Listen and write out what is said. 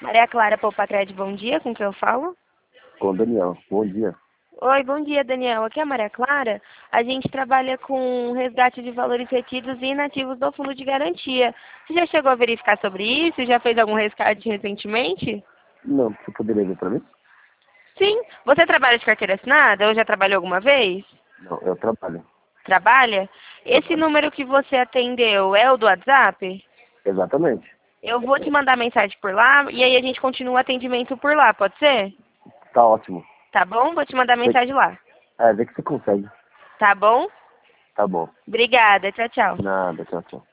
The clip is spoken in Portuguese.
Maria Clara Poupacred, bom dia, com quem eu falo? Com o Daniel. Bom dia. Oi, bom dia, Daniel. Aqui é a Maria Clara. A gente trabalha com resgate de valores retidos e inativos do Fundo de Garantia. Você já chegou a verificar sobre isso? Já fez algum resgate recentemente? Não, você poderia ver para mim? Sim. Você trabalha de carteira assinada ou já trabalhou alguma vez? Não, eu trabalho. Trabalha? Esse Trabalho. número que você atendeu é o do WhatsApp? Exatamente. Eu vou te mandar mensagem por lá e aí a gente continua o atendimento por lá, pode ser? Tá ótimo. Tá bom? Vou te mandar Vê, mensagem lá. vê que você consegue. Tá bom? Tá bom. Obrigada. Tchau, tchau. Nada, tchau, tchau.